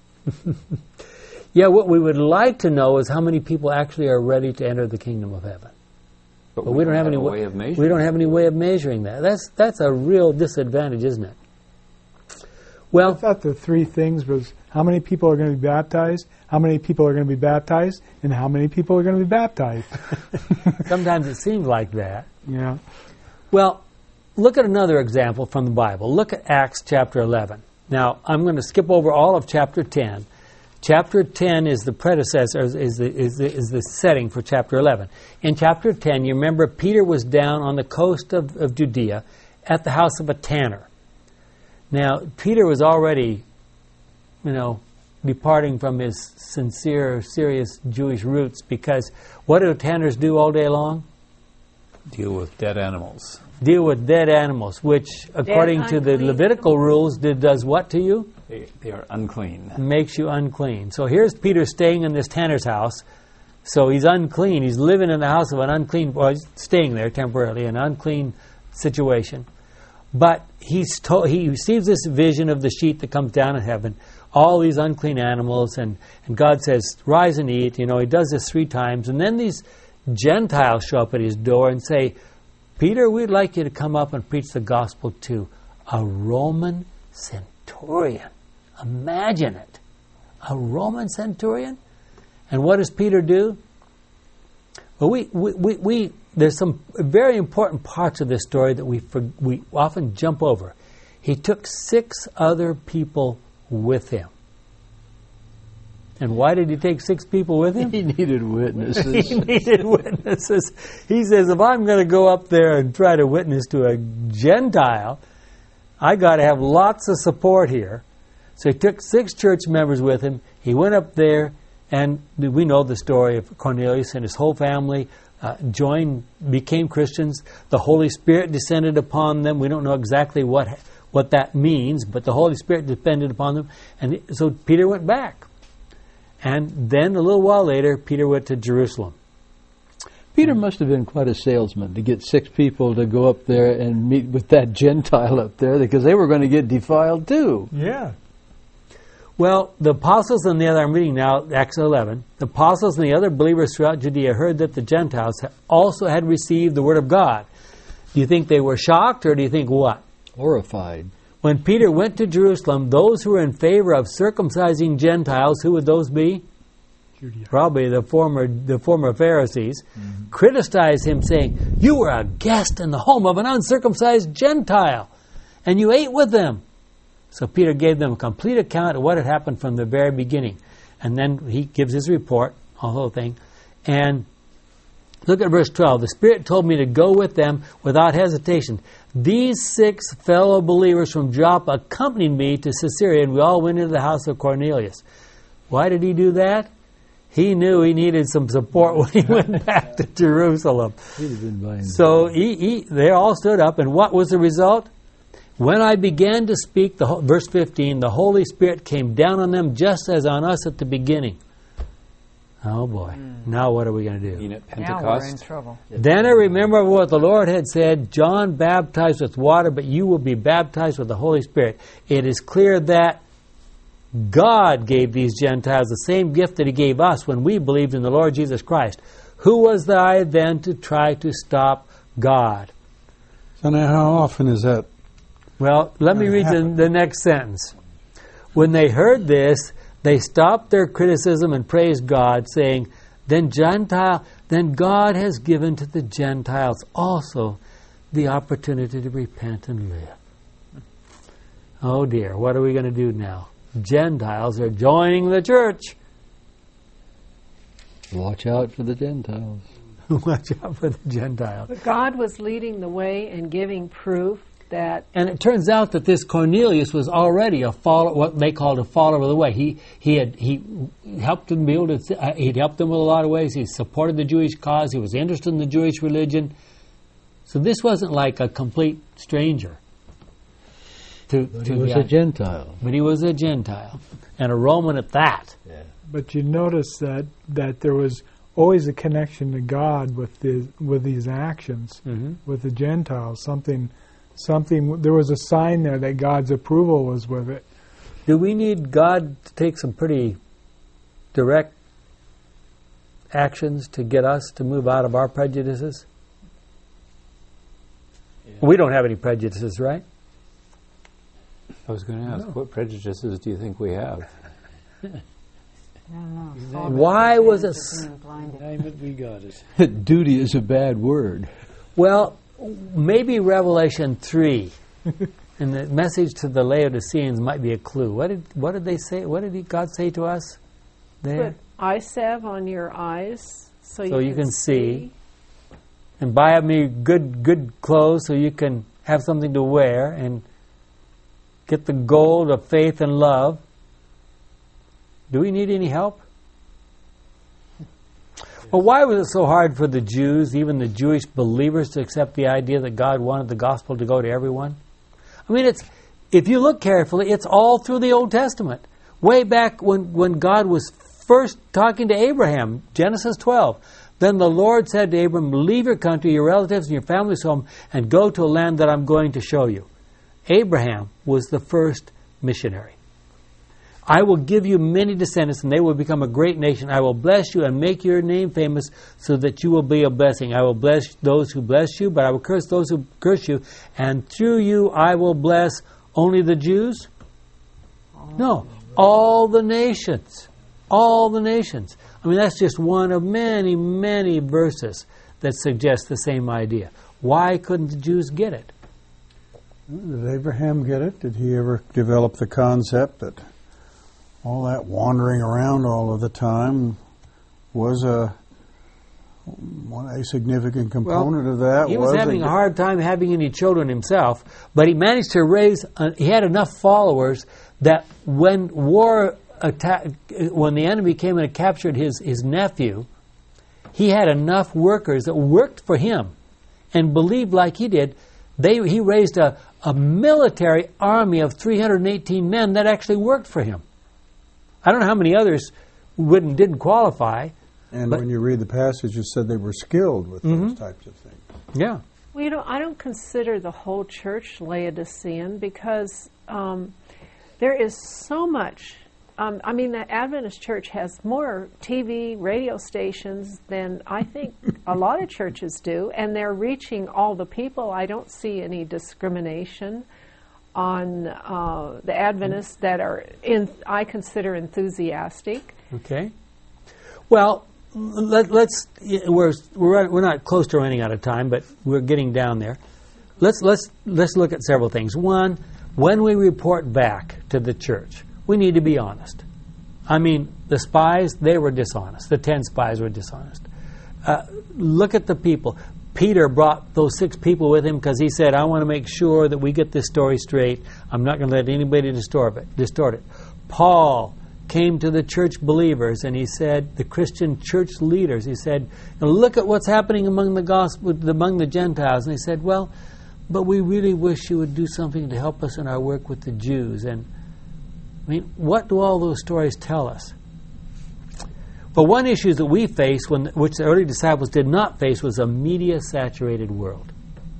Yeah, what we would like to know is how many people actually are ready to enter the kingdom of heaven. But, But we don't have any a wa- way of measuring. We don't have any way of measuring that. That's that's a real disadvantage, isn't it? Well, I thought the three things was how many people are going to be baptized, how many people are going to be baptized, and how many people are going to be baptized. sometimes it seems like that. Yeah. Well, look at another example from the Bible. Look at Acts chapter eleven. Now, I'm going to skip over all of chapter ten. Chapter ten is the predecessor, is the, is the, is the setting for chapter eleven. In chapter ten, you remember Peter was down on the coast of, of Judea at the house of a tanner. Now, Peter was already, you know, departing from his sincere, serious Jewish roots, because what do tanners do all day long? Deal with dead animals. Deal with dead animals, which, according to the unclean Levitical rules, did, does what to you? They, they are unclean. Makes you unclean. So here's Peter staying in this tanner's house. So he's unclean. He's living in the house of an unclean, or he's staying there temporarily, an unclean situation. But he's told, he receives this vision of the sheet that comes down in heaven, all these unclean animals, and, and God says, rise and eat. You know, he does this three times. And then these Gentiles show up at his door and say, Peter, we'd like you to come up and preach the gospel to a Roman centurion. Imagine it. A Roman centurion? And what does Peter do? Well, we, we, we, we there's some very important parts of this story that we for, we often jump over. He took six other people with him. And why did he take six people with him? He needed witnesses. He needed witnesses. He says, if I'm going to go up there and try to witness to a Gentile, I got to have lots of support here. So he took six church members with him. He went up there, and we know the story of Cornelius and his whole family uh, joined, became Christians. The Holy Spirit descended upon them. We don't know exactly what what that means, but the Holy Spirit descended upon them. And so Peter went back. And then a little while later, Peter went to Jerusalem. Peter must have been quite a salesman to get six people to go up there and meet with that Gentile up there, because they were going to get defiled too. Yeah. Well, the apostles and the other, I'm reading now, Acts eleven, the apostles and the other believers throughout Judea heard that the Gentiles also had received the word of God. Do you think they were shocked, or do you think what? Horrified. When Peter went to Jerusalem, those who were in favor of circumcising Gentiles, who would those be? Judea. Probably the former the former Pharisees, mm-hmm. criticized him, saying, you were a guest in the home of an uncircumcised Gentile, and you ate with them. So Peter gave them a complete account of what had happened from the very beginning. And then he gives his report, the whole thing. And look at verse twelve. The Spirit told me to go with them without hesitation. These six fellow believers from Joppa accompanied me to Caesarea, and we all went into the house of Cornelius. Why did he do that? He knew he needed some support when he went back to Jerusalem. He'd have been buying so he, he, they all stood up, and what was the result? When I began to speak, the verse fifteen, the Holy Spirit came down on them just as on us at the beginning. Oh boy, mm. Now what are we going to do? You know, Pentecost. Now we're in trouble. Then I remember what the Lord had said, John baptized with water, but you will be baptized with the Holy Spirit. It is clear that God gave these Gentiles the same gift that he gave us when we believed in the Lord Jesus Christ. Who was I then to try to stop God? So now how often is that? Well, let me read the, the next sentence. When they heard this, they stopped their criticism and praised God, saying, Then Gentile, then God has given to the Gentiles also the opportunity to repent and live. Oh dear, what are we going to do now? Gentiles are joining the church. Watch out for the Gentiles. Watch out for the Gentiles. But God was leading the way and giving proof that... And it turns out that this Cornelius was already a follower, what they called a follower of the way. He he had he helped them build it. Uh, he'd helped them with a lot of ways. He supported the Jewish cause. He was interested in the Jewish religion. So this wasn't like a complete stranger. To, But to he was the, a Gentile. But he was a Gentile, and a Roman at that. Yeah. But you notice that, that there was always a connection to God with the with these actions, Mm-hmm. with the Gentiles. Something, something. There was a sign there that God's approval was with it. Do we need God to take some pretty direct actions to get us to move out of our prejudices? Yeah. We don't have any prejudices, right? I was going to ask, what prejudices do you think we have? I don't know. Why was it... Being blinded. Name it, we got it. Duty is a bad word. Well, maybe Revelation three, and the message to the Laodiceans might be a clue. What did what did they say? What did he, God say to us there? Put eye salve on your eyes so, So you, you can, can see. And buy me good good clothes so you can have something to wear, and get the gold of faith and love. Do we need any help? Well, why was it so hard for the Jews, even the Jewish believers, to accept the idea that God wanted the gospel to go to everyone? I mean, it's if you look carefully, it's all through the Old Testament. Way back when, when God was first talking to Abraham, Genesis twelve. Then the Lord said to Abram, leave your country, your relatives, and your family's home, and go to a land that I'm going to show you. Abraham was the first missionary. I will give you many descendants, and they will become a great nation. I will bless you and make your name famous so that you will be a blessing. I will bless those who bless you, but I will curse those who curse you. And through you I will bless only the Jews? No, all the nations. All the nations. I mean, that's just one of many, many verses that suggest the same idea. Why couldn't the Jews get it? Did Abraham get it? Did he ever develop the concept that all that wandering around all of the time was a one a significant component well, of that? He was, was having a, a hard time having any children himself, but he managed to raise. Uh, he had enough followers that when war attacked, when the enemy came and captured his his nephew, he had enough workers that worked for him and believed like he did. They he raised a a military army of three hundred eighteen men that actually worked for him. I don't know how many others wouldn't didn't qualify. And when you read the passage, it said they were skilled with mm-hmm. those types of things. Yeah. Well, you know, I don't consider the whole church Laodicean because um, there is so much. Um, I mean, the Adventist church has more T V, radio stations than I think a lot of churches do, and they're reaching all the people. I don't see any discrimination on uh, the Adventists that are, in, I consider enthusiastic. Okay. Well, let, let's. We're we're we're not close to running out of time, but we're getting down there. Let's let's let's look at several things. One, when we report back to the church, we need to be honest. I mean, the spies, they were dishonest. The ten spies were dishonest. Uh, look at the people. Peter brought those six people with him because he said, I want to make sure that we get this story straight. I'm not going to let anybody distort it. Distort it. Paul came to the church believers and he said, the Christian church leaders, he said, look at what's happening among the gospel, among the Gentiles. And he said, well, but we really wish you would do something to help us in our work with the Jews. And I mean, what do all those stories tell us? Well, one issue that we face, when, which the early disciples did not face, was a media-saturated world.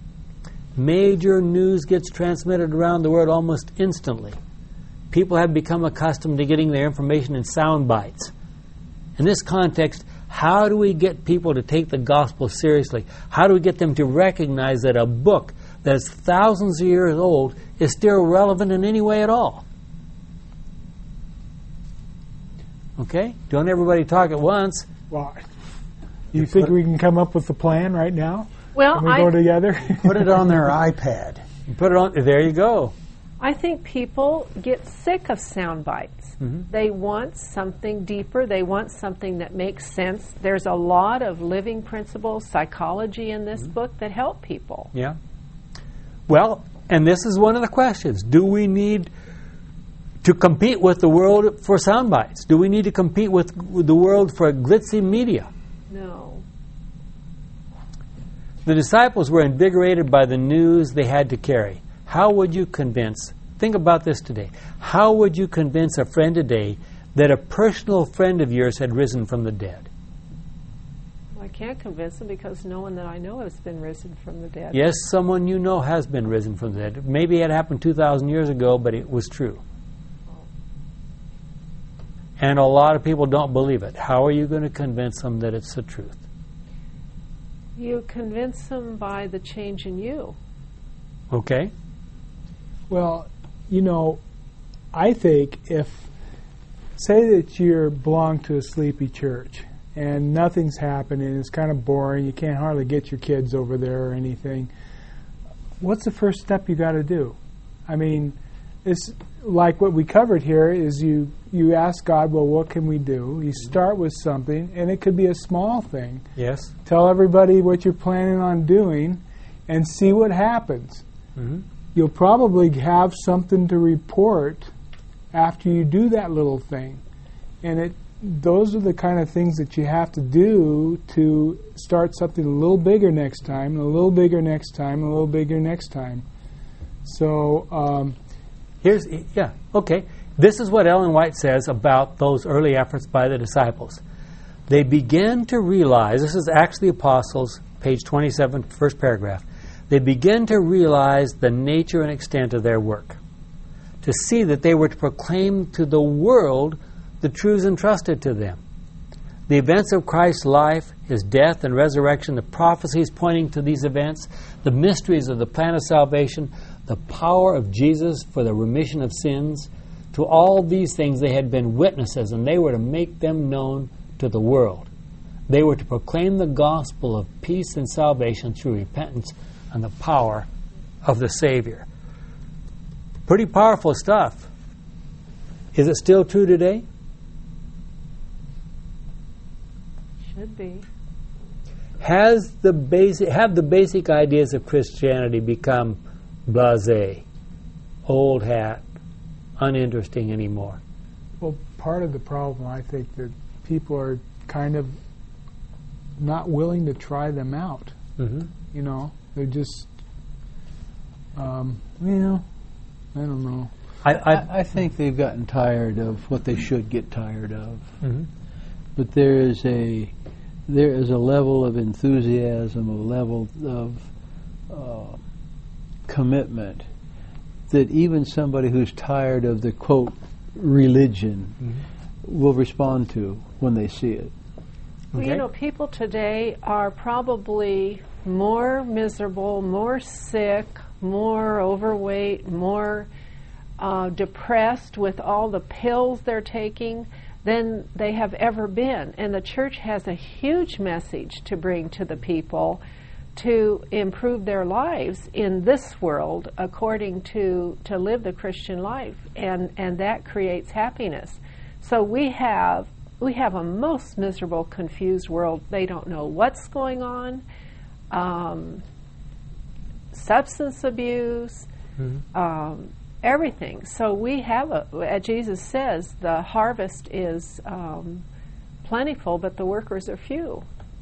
Major news gets transmitted around the world almost instantly. People have become accustomed to getting their information in sound bites. In this context, how do we get people to take the gospel seriously? How do we get them to recognize that a book that is thousands of years old is still relevant in any way at all? Okay? Don't everybody talk at once. Well, you think we can come up with a plan right now? Well, can we I, go together? Put it on their iPad. Put it on. There you go. I think people get sick of sound bites. Mm-hmm. They want something deeper. They want something that makes sense. There's a lot of living principles, psychology in this mm-hmm. book that help people. Yeah. Well, and this is one of the questions. Do we need to compete with the world for sound bites? Do we need to compete with, with the world for glitzy media? No. The disciples were invigorated by the news they had to carry. How would you convince, think about this today, how would you convince a friend today that a personal friend of yours had risen from the dead? Well, I can't convince them because no one that I know has been risen from the dead. Yes, someone you know has been risen from the dead. Maybe it happened two thousand years ago, but it was true. And a lot of people don't believe it. How are you going to convince them that it's the truth? You convince them by the change in you. Okay. Well, you know, I think if, say that you belong to a sleepy church and nothing's happening, it's kind of boring, you can't hardly get your kids over there or anything, what's the first step you got to do? I mean, it's like what we covered here is you, you ask God, well, what can we do? You start with something, and it could be a small thing. Yes. Tell everybody what you're planning on doing and see what happens. Mm-hmm. You'll probably have something to report after you do that little thing. and it those are the kind of things that you have to do to start something a little bigger next time, and a little bigger next time, and a little bigger next time. So um, Here's, yeah, okay. This is what Ellen White says about those early efforts by the disciples. They begin to realize, this is Acts of the Apostles, page twenty-seven, first paragraph. They begin to realize the nature and extent of their work, to see that they were to proclaim to the world the truths entrusted to them. The events of Christ's life, his death and resurrection, the prophecies pointing to these events, the mysteries of the plan of salvation, the power of Jesus for the remission of sins, to all these things they had been witnesses, and they were to make them known to the world. They were to proclaim the gospel of peace and salvation through repentance and the power of the Savior. Pretty powerful stuff. Is it still true today? Should be. Has the basic have the basic ideas of Christianity become blasé, old hat, uninteresting anymore? well, part of the problem, I think, that people are kind of not willing to try them out. Mm-hmm. You know, they're just, um, you know, I don't know. I, I, I, I think they've gotten tired of what they should get tired of. mm-hmm. But there is a there is a level of enthusiasm, a level of uh, commitment that even somebody who's tired of the quote religion Mm-hmm. will respond to when they see it. Well, Okay. you know, people today are probably more miserable, more sick, more overweight, more uh, depressed with all the pills they're taking than they have ever been. And the church has a huge message to bring to the people to improve their lives in this world according to, to live the Christian life. And, and that creates happiness. So we have we have a most miserable, confused world. They don't know what's going on. Um, substance abuse, Mm-hmm. um, everything. So we have a, as Jesus says, the harvest is um, plentiful, but the workers are few.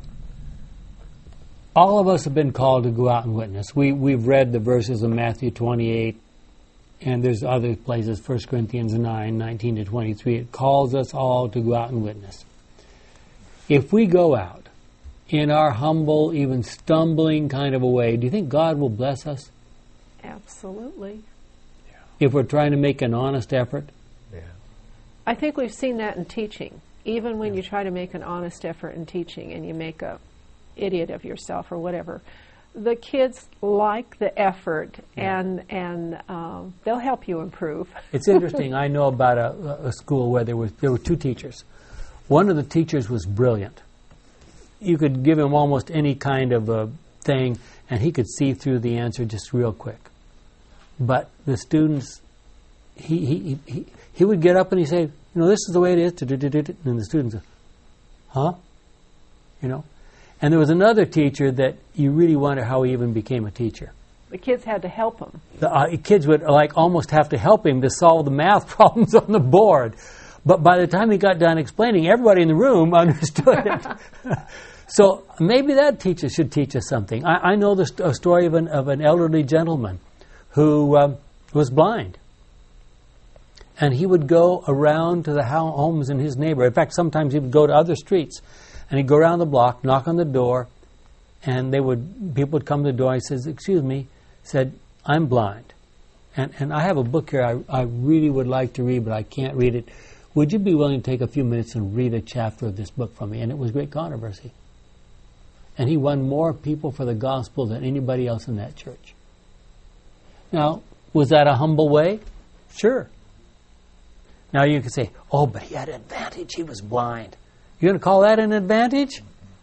All of us have been called to go out and witness. We, we've read the verses of Matthew twenty-eight, and there's other places, First Corinthians nine, nineteen to twenty-three. It calls us all to go out and witness. If we go out in our humble, even stumbling kind of a way, do you think God will bless us Absolutely. if we're trying to make an honest effort? I think we've seen that in teaching. Even when you try to make an honest effort in teaching and you make a idiot of yourself or whatever, the kids like the effort, and and um, they'll help you improve. It's interesting. I know about a, a school where there was there were two teachers. One of the teachers was brilliant. You could give him almost any kind of a thing, and he could see through the answer just real quick. But the students, he he he, he would get up and he'd say, you know, this is the way it is, and the students would, huh? You know? And there was another teacher that you really wonder how he even became a teacher. The kids had to help them. The uh, kids would like almost have to help him to solve the math problems on the board. But by the time he got done explaining, everybody in the room understood it. So maybe that teacher should teach us something. I, I know the st- a story of an, of an elderly gentleman who um, was blind. And he would go around to the ho- homes in his neighborhood. In fact, sometimes he would go to other streets. And he'd go around the block, knock on the door, and they would people would come to the door. And he says, "Excuse me," said, "I'm blind, and and I have a book here I I really would like to read, but I can't read it. Would you be willing to take a few minutes and read a chapter of this book for me?" And it was great controversy. And he won more people for the gospel than anybody else in that church. Now, was that a humble way? Sure. Now you could say, "Oh, but he had an advantage. He was blind." You're going to call that an advantage?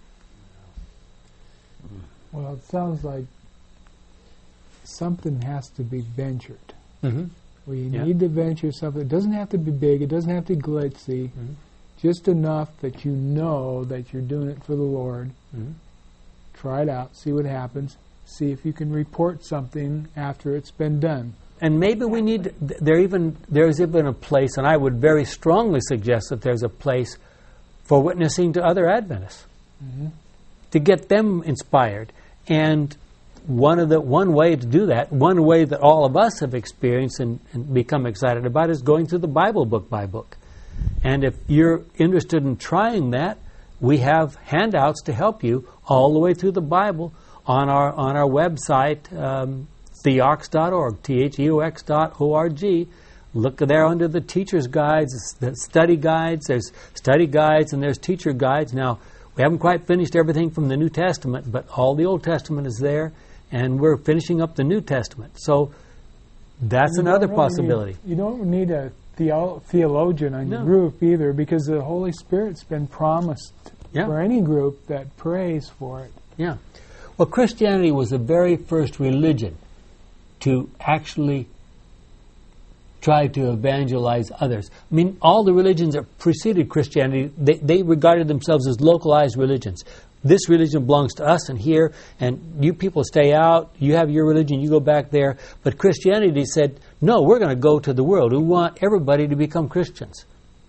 Well, it sounds like something has to be ventured. Mm-hmm. We Yeah. need to venture something. It doesn't have to be big. It doesn't have to be glitzy. Mhm. Just enough that you know that you're doing it for the Lord. Mm-hmm. Try it out. See what happens. See if you can report something after it's been done. And maybe we need, th- there even there's even a place, and I would very strongly suggest that there's a place for witnessing to other Adventists, mm-hmm. to get them inspired. And one of the one way to do that, one way that all of us have experienced and, and become excited about, is going through the Bible book by book. And if you're interested in trying that, we have handouts to help you all the way through the Bible on our on our website, um, theox dot org, T H E O X dot O R G. Look there under the teacher's guides, the study guides. There's study guides and there's teacher guides. Now, we haven't quite finished everything from the New Testament, but all the Old Testament is there, and we're finishing up the New Testament. So that's You another don't really possibility. Need, you don't need a theo- theologian on No. your group either, because the Holy Spirit's been promised Yeah. for any group that prays for it. Yeah. Well, Christianity was the very first religion to actually try to evangelize others. I mean, all the religions that preceded Christianity, they, they regarded themselves as localized religions. This religion belongs to us and here, and you people stay out. You have your religion, you go back there. But Christianity said, no, we're going to go to the world. We want everybody to become Christians.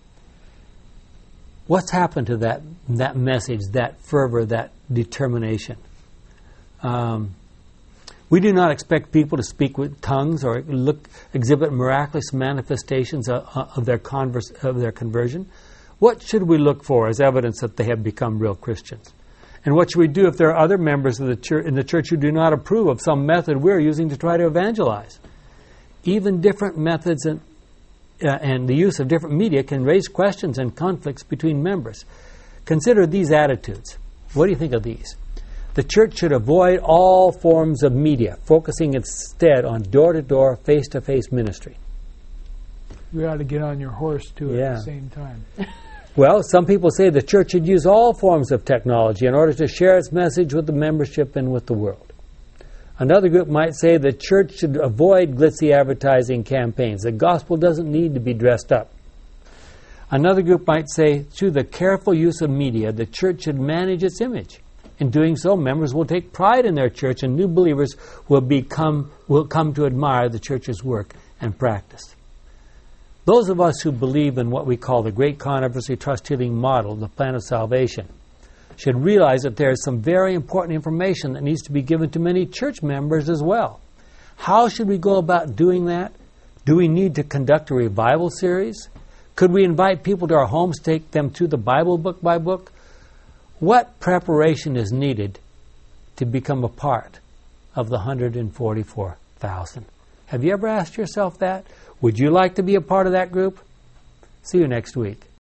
What's happened to that that message, that fervor, that determination? Um, we do not expect people to speak with tongues or look exhibit miraculous manifestations of, of their converse, of their conversion. What should we look for as evidence that they have become real Christians? And what should we do if there are other members of the church in the church who do not approve of some method we're using to try to evangelize? Even different methods and Uh, and the use of different media can raise questions and conflicts between members. Consider these attitudes. What do you think of these? The church should avoid all forms of media, focusing instead on door-to-door, face-to-face ministry. You ought to get on your horse, too, at Yeah. the same time. Well, some people say the church should use all forms of technology in order to share its message with the membership and with the world. Another group might say the church should avoid glitzy advertising campaigns. The gospel doesn't need to be dressed up. Another group might say, through the careful use of media, the church should manage its image. In doing so, members will take pride in their church, and new believers will become will come to admire the church's work and practice. Those of us who believe in what we call the Great Controversy Trust Healing Model, the plan of salvation, should realize that there is some very important information that needs to be given to many church members as well. How should we go about doing that? Do we need to conduct a revival series? Could we invite people to our homes, take them through the Bible book by book? What preparation is needed to become a part of the one hundred forty-four thousand? Have you ever asked yourself that? Would you like to be a part of that group? See you next week.